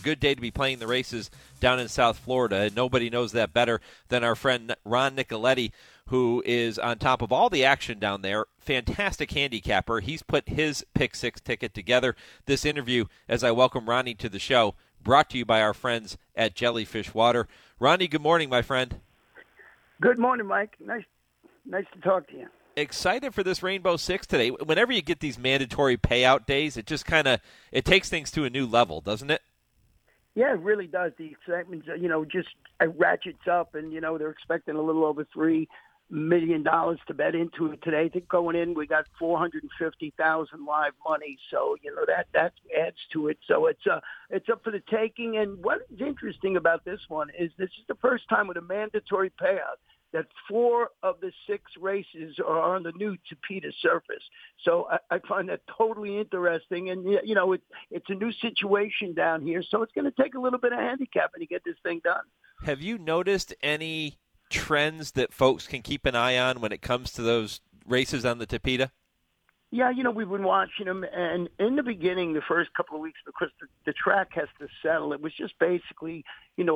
good day to be playing the races down in South Florida, and nobody knows that better than our friend Ron Nicoletti, who is on top of all the action down there. Fantastic handicapper. He's put his Pick 6 ticket together. This interview, as I welcome Ronnie to the show, brought to you by our friends at Jellyfish Water. Ronnie, good morning, my friend. Good morning, Mike. Nice to talk to you. Excited for this Rainbow Six today. Whenever you get these mandatory payout days, it just it takes things to a new level, doesn't it? Yeah, it really does. The excitement, just ratchets up, and they're expecting a little over $3 million to bet into it today. I think going in, we got 450,000 live money, so that adds to it. So it's up for the taking. And what is interesting about this one is this is the first time with a mandatory payout that 4 of the 6 races are on the new Tapeta surface. So I find that totally interesting. And, it's a new situation down here, so it's going to take a little bit of handicapping to get this thing done. Have you noticed any trends that folks can keep an eye on when it comes to those races on the Tapeta? Yeah, we've been watching them, and in the beginning, the first couple of weeks, because the track has to settle, it was just basically,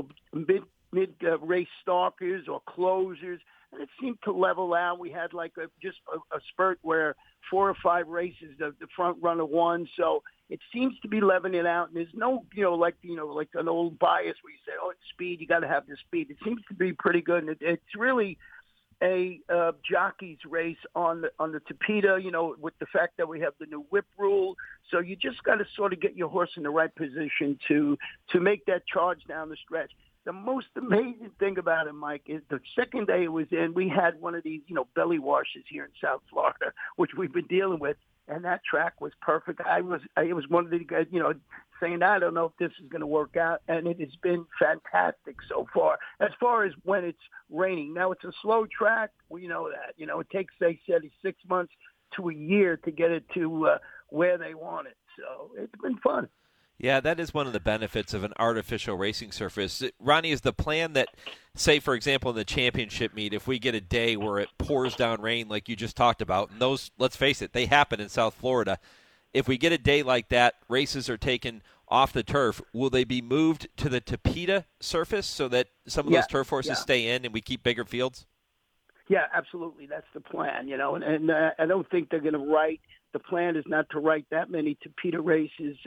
mid-race stalkers or closers, and it seemed to level out. We had just a spurt where 4 or 5 races the front runner won, so it seems to be leveling it out. And there's no, like an old bias where you say, oh, it's speed, you got to have the speed. It seems to be pretty good, and it's really a jockey's race on the Tapeta, with the fact that we have the new whip rule. So you just got to sort of get your horse in the right position to make that charge down the stretch. The most amazing thing about it, Mike, is the second day it was in, we had one of these, belly washers here in South Florida, which we've been dealing with, and that track was perfect. I was one of the guys, saying, I don't know if this is going to work out, and it has been fantastic so far. As far as when it's raining, now it's a slow track. We know that. It takes, they said, 6 months to a year to get it to where they want it. So it's been fun. Yeah, that is one of the benefits of an artificial racing surface. Ronnie, is the plan that, say, for example, in the championship meet, if we get a day where it pours down rain like you just talked about, and those, let's face it, they happen in South Florida. If we get a day like that, races are taken off the turf, will they be moved to the Tapeta surface so that some of those turf horses stay in and we keep bigger fields? Yeah, absolutely. That's the plan, and I don't think they're going to write. The plan is not to write that many Tapeta races,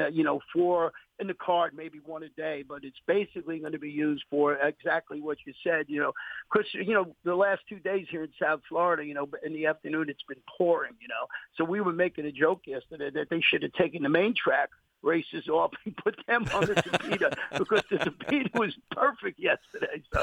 4 in the card, maybe 1 a day, but it's basically going to be used for exactly what you said, because, the last 2 days here in South Florida, in the afternoon, it's been pouring, So we were making a joke yesterday that they should have taken the main track races off and put them on the Tapeta because the Tapeta was perfect yesterday. So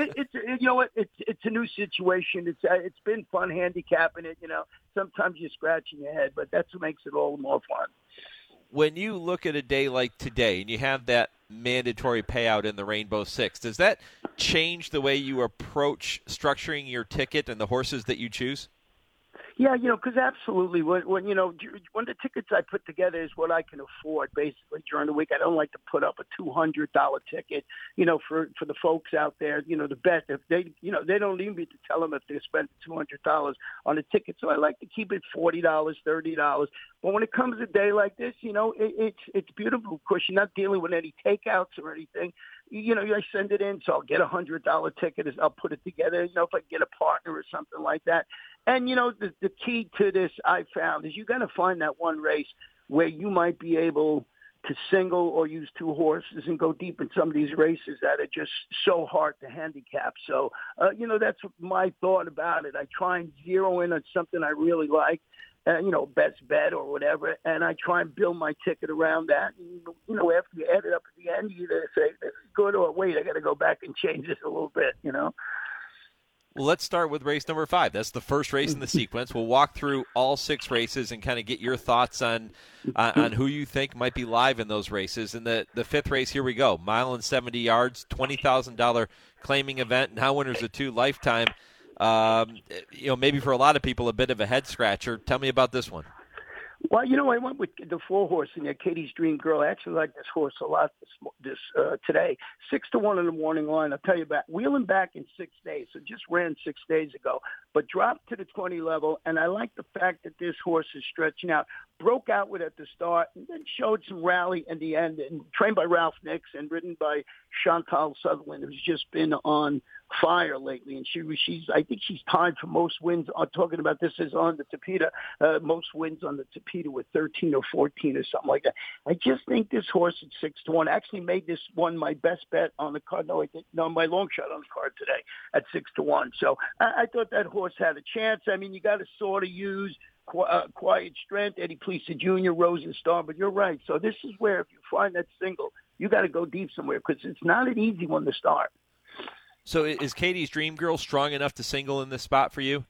it's a new situation. It's been fun handicapping it. Sometimes you're scratching your head, but that's what makes it all the more fun. When you look at a day like today and you have that mandatory payout in the Rainbow Six, does that change the way you approach structuring your ticket and the horses that you choose? Yeah, because absolutely. When the tickets I put together is what I can afford, basically, during the week. I don't like to put up a $200 ticket, for the folks out there, to bet. If they, they don't need me to tell them if they spend $200 on a ticket. So I like to keep it $40, $30. But when it comes a day like this, it's beautiful because you're not dealing with any takeouts or anything. I send it in, so I'll get a $100 ticket. I'll put it together, if I get a partner or something like that. And, the key to this I found is you got to find that one race where you might be able to single or use 2 horses and go deep in some of these races that are just so hard to handicap. So, that's my thought about it. I try and zero in on something I really like. Best bet or whatever, and I try and build my ticket around that. And, after you add it up at the end, you either say, this is good, or wait, I got to go back and change this a little bit, Well, let's start with race number 5. That's the first race in the sequence. We'll walk through all 6 races and kind of get your thoughts on who you think might be live in those races. And the 5th race, here we go. 1 mile and 70 yards, $20,000 claiming event. Now winners of 2 lifetime. Maybe for a lot of people, a bit of a head scratcher. Tell me about this one. Well, I went with the 4 horse in there, Katie's Dream Girl. I actually like this horse a lot. this today. 6-1 in the morning line. I'll tell you about wheeling back in 6 days. So just ran 6 days ago, but dropped to the 20 level. And I like the fact that this horse is stretching out. Broke out with at the start and then showed some rally in the end. And trained by Ralph Nix and ridden by Chantal Sutherland, who's just been on fire lately. And I think she's tied for most wins. I'm talking about this is on the Tapeta, most wins on the Tapeta with 13 or 14 or something like that. I just think this horse at 6-1 actually made this one my best bet on the card. No, my long shot on the card today at 6-1. So I thought that horse had a chance. I mean, you got to sort of use Quiet Strength, Eddie Plesa Jr., Rosen Star, but you're right. So this is where if you find that single, you got to go deep somewhere because it's not an easy one to start. So is Katie's Dream Girl strong enough to single in this spot for you?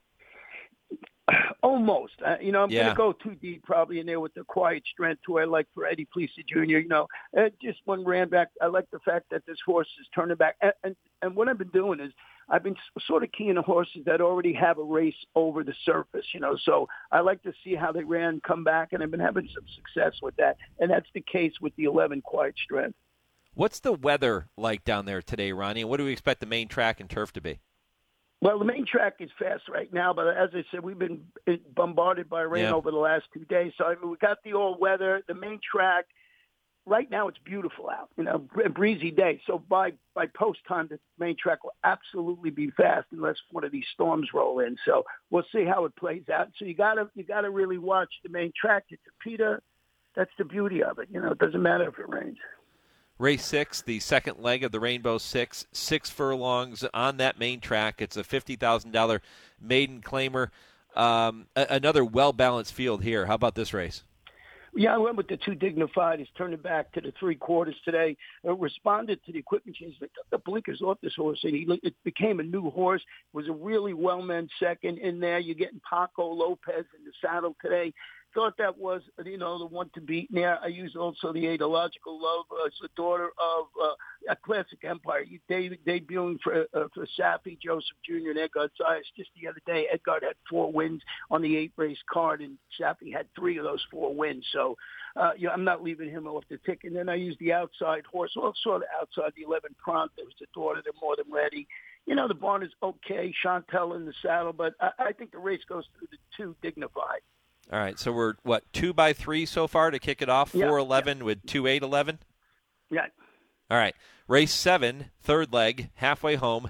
Almost. I'm going to go too deep probably in there with the Quiet Strength, who I like for Eddie Plesa Jr. Just one ran back. I like the fact that this horse is turning back. And what I've been doing is I've been sort of keying the horses that already have a race over the surface, So I like to see how they ran, come back, and I've been having some success with that. And that's the case with the 11 Quiet Strength. What's the weather like down there today, Ronnie? And what do we expect the main track and turf to be? Well, the main track is fast right now, but as I said, we've been bombarded by rain over the last 2 days. So, I mean, we got the all weather. The main track, right now it's beautiful out, a breezy day. So by post time, the main track will absolutely be fast unless one of these storms roll in. So we'll see how it plays out. So you gotta really watch the main track. It's Tapeta. That's the beauty of it. It doesn't matter if it rains. Race 6, the second leg of the Rainbow Six, 6 furlongs on that main track. It's a $50,000 maiden claimer. Another well-balanced field here. How about this race? Yeah, I went with the 2 Dignified. He's turning back to the 3/4 today. Responded to the equipment change. They took the blinkers off this horse, and it became a new horse. Was a really well-meant second in there. You're getting Paco Lopez in the saddle today. Thought that was, the one to beat. Now I used also the Adological Love. It's the daughter of a Classic Empire. Debuting for Safi, Joseph Jr. and Edgar Zayas just the other day. Edgar had 4 wins on the 8-race card, and Safi had 3 of those 4 wins. So, I'm not leaving him off the ticket. And then I used the outside horse, well, sort of outside the 11 Prompt. There was the daughter. They're more than ready. The barn is okay. Chantel in the saddle, but I think the race goes through the 2 Dignified. All right, so we're, 2 by 3 so far to kick it off, 4-11 with 2-8-11? Yeah. All right, race 7, third leg, halfway home,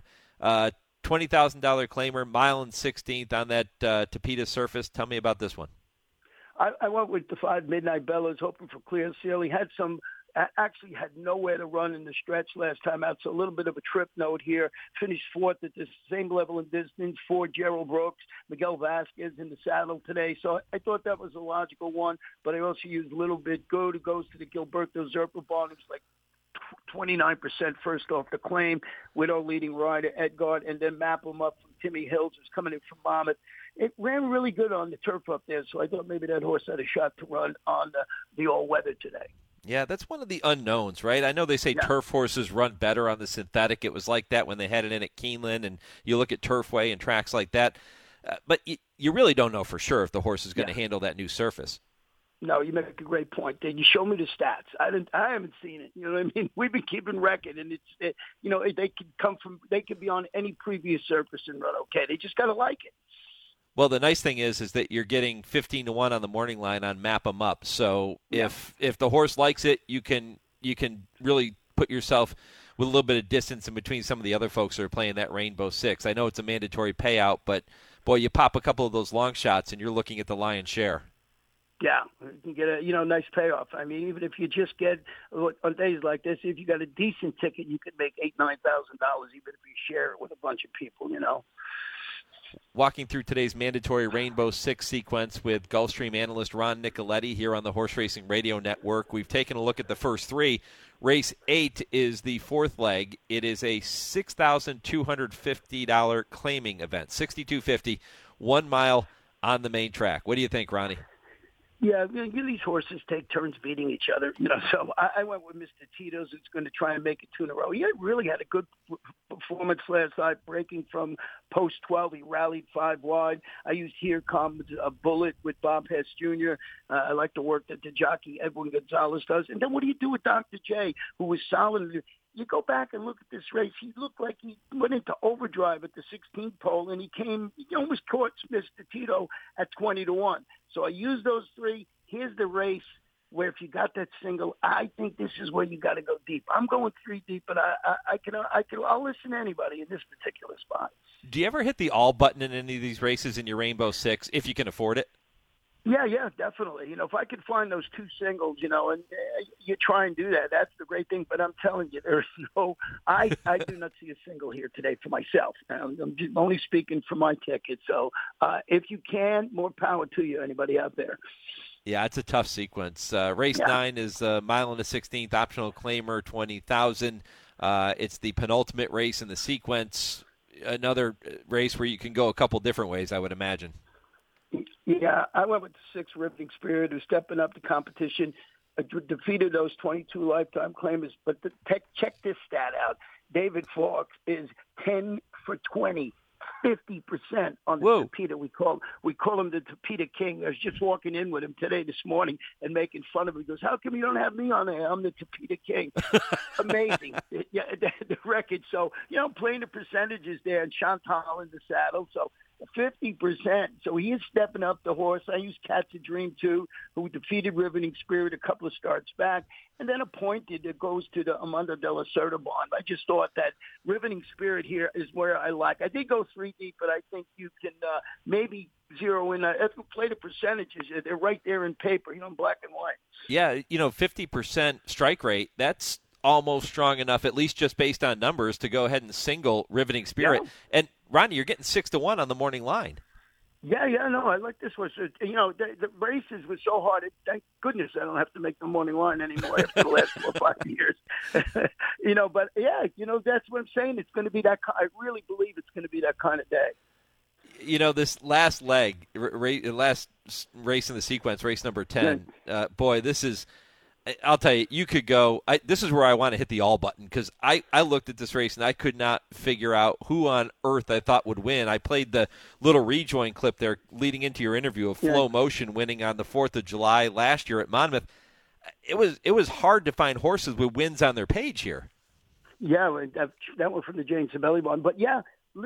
$20,000 claimer, mile and 16th on that Tapeta surface. Tell me about this one. I went with the 5 Midnight Bellas, hoping for clear seal. He had actually had nowhere to run in the stretch last time out, so a little bit of a trip note here. Finished 4th at the same level in distance for Gerald Brooks, Miguel Vasquez in the saddle today. So I thought that was a logical one, but I also used a little bit Good, who goes to the Gilberto Zerpa barn. It was like 29% first off the claim, Widow leading rider Edgar, and then Map him up from Timmy Hills, who's coming in from Monmouth. It ran really good on the turf up there, so I thought maybe that horse had a shot to run on the all-weather today. Yeah, that's one of the unknowns, right? I know they say turf horses run better on the synthetic. It was like that when they had it in at Keeneland, and you look at Turfway and tracks like that. But you really don't know for sure if the horse is going to handle that new surface. No, you make a great point. You show me the stats. I haven't seen it. You know what I mean? We've been keeping record, and they could be on any previous surface and run okay. They just got to like it. Well, the nice thing is that you're getting 15-1 on the morning line on Map 'em Up. So if the horse likes it, you can really put yourself with a little bit of distance in between some of the other folks that are playing that Rainbow Six. I know it's a mandatory payout, but boy, you pop a couple of those long shots and you're looking at the lion's share. Yeah, you can get a nice payoff. I mean, even if you just get on days like this, if you got a decent ticket, you could make $8,000-9,000 even if you share it with a bunch of people. Walking through today's mandatory Rainbow Six sequence with Gulfstream analyst Ron Nicoletti here on the Horse Racing Radio Network. We've taken a look at the first 3. Race 8 is the 4th leg. It is a $6,250 claiming event, $6,250, 1 mile on the main track. What do you think, Ronnie? Yeah, these horses take turns beating each other, So I went with Mr. Tito's, who's going to try and make it 2 in a row. He really had a good performance last night, breaking from post 12. He rallied 5 wide. I used Here Comes a Bullet with Bob Hess Jr. I like the work that the jockey Edwin Gonzalez does. And then what do you do with Dr. J, who was solid? You go back and look at this race. He looked like he went into overdrive at the 16th pole, and he almost caught Mr. Tito at 20-1. So I used those 3. Here's the race where if you got that single, I think this is where you got to go deep. I'm going 3 deep, but I'll listen to anybody in this particular spot. Do you ever hit the all button in any of these races in your Rainbow Six if you can afford it? Yeah, definitely. If I could find those 2 singles, and you try and do that, that's the great thing. But I'm telling you, there's I do not see a single here today for myself. I'm just only speaking for my ticket. So if you can, more power to you, anybody out there. Yeah, it's a tough sequence. Race 9 is mile and a 16th, optional claimer, 20,000. It's the penultimate race in the sequence. Another race where you can go a couple different ways, I would imagine. Yeah, I went with the 6 Riveting Spirit, who's stepping up the competition, defeated those 22 lifetime claimers. But check this stat out. David Fawkes is 10 for 20, 50% on the Tapeta. We call him the Tapeta King. I was just walking in with him this morning and making fun of him. He goes, "How come you don't have me on there? I'm the Tapeta King." Amazing. Yeah, the record. So, playing the percentages there, and Chantal in the saddle. So 50%. So he is stepping up the horse. I used Cat's a Dream, too, who defeated Riveting Spirit a couple of starts back, and then appointed it goes to the Amanda de la Cerda bond. I just thought that Riveting Spirit here is where I like. I did go 3 deep, but I think you can maybe zero in. Play the percentages. They're right there in paper, in black and white. Yeah, 50% strike rate, that's almost strong enough, at least just based on numbers, to go ahead and single Riveting Spirit. Yeah. And Ronnie, you're getting 6-1 on the morning line. Yeah, no, I like this one. So, the races were so hard. Thank goodness I don't have to make the morning line anymore after the last 4 or 5 years. But yeah, that's what I'm saying. It's going to be that. I really believe it's going to be that kind of day. This last leg, last race in the sequence, race number 10. Boy, this is. I'll tell you, you could go. This is where I want to hit the all button, because I looked at this race and I could not figure out who on earth I thought would win. I played the little rejoin clip there leading into your interview of Flow Motion winning on the 4th of July last year at Monmouth. It was hard to find horses with wins on their page here. Yeah, that one from the Jane Sabelli one. But yeah,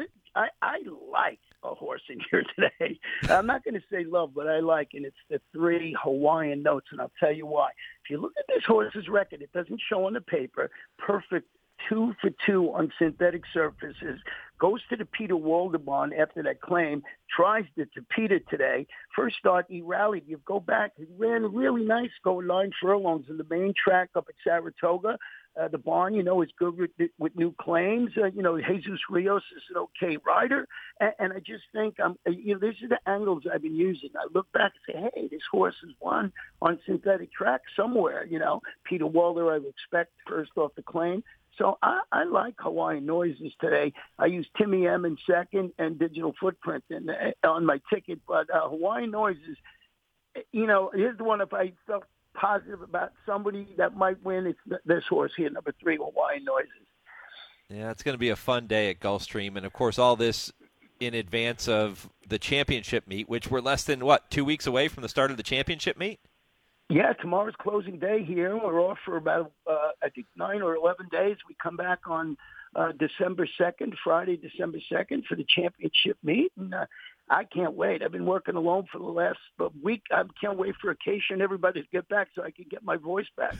I like a horse in here today. I'm not going to say love, but I like, and it's the 3 Hawaiian Notes, and I'll tell you why. If you look at this horse's record, it doesn't show on the paper. Perfect 2 for 2 on synthetic surfaces. Goes to the Peter Waldebon after that claim. Tries the Tapeta today. First start, he rallied. You go back, he ran really nice, going 9 furlongs in the main track up at Saratoga. The barn, is good with new claims. Jesus Rios is an okay rider. And I just think, these are the angles I've been using. I look back and say, hey, this horse has won on synthetic track somewhere. Peter Walder, I would expect first off the claim. So I like Hawaiian Noises today. I use Timmy M in second and Digital Footprint on my ticket. But Hawaiian Noises, here's the one if I felt positive about somebody that might win. It's this horse here, number 3, Hawaiian Noises. Yeah, it's going to be a fun day at Gulfstream. And, of course, all this in advance of the championship meet, which we're less than, 2 weeks away from the start of the championship meet? Yeah, tomorrow's closing day here. We're off for about, 9 or 11 days. We come back on December 2nd, Friday, December 2nd for the championship meet. And I can't wait. I've been working alone for the last week. I can't wait for occasion everybody to get back so I can get my voice back.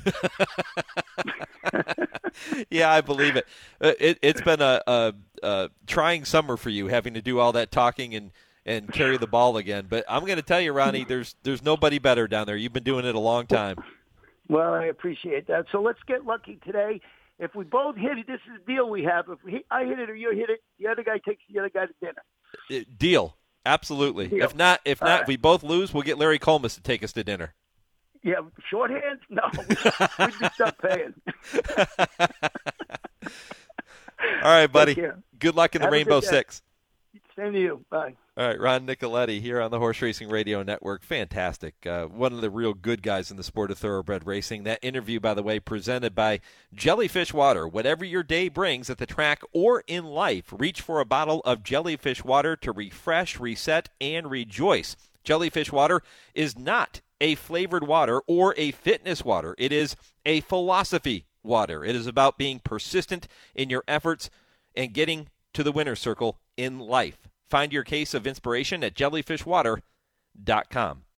Yeah, I believe it. It's been a trying summer for you, having to do all that talking and carry the ball again. But I'm going to tell you, Ronnie, there's nobody better down there. You've been doing it a long time. Well, I appreciate that. So let's get lucky today. If we both hit it, this is the deal we have. If I hit it or you hit it, the other guy takes the other guy to dinner. Deal. Absolutely. Deal. If not, if we both lose, we'll get Larry Colmus to take us to dinner. Yeah, shorthand? No, we'd be stuck paying. All right, buddy. Good luck in the Rainbow Six. Same to you. Bye. All right, Ron Nicoletti here on the Horse Racing Radio Network. Fantastic. One of the real good guys in the sport of thoroughbred racing. That interview, by the way, presented by Jellyfish Water. Whatever your day brings at the track or in life, reach for a bottle of Jellyfish Water to refresh, reset, and rejoice. Jellyfish Water is not a flavored water or a fitness water. It is a philosophy water. It is about being persistent in your efforts and getting to the winner's circle in life. Find your case of inspiration at jellyfishwater.com.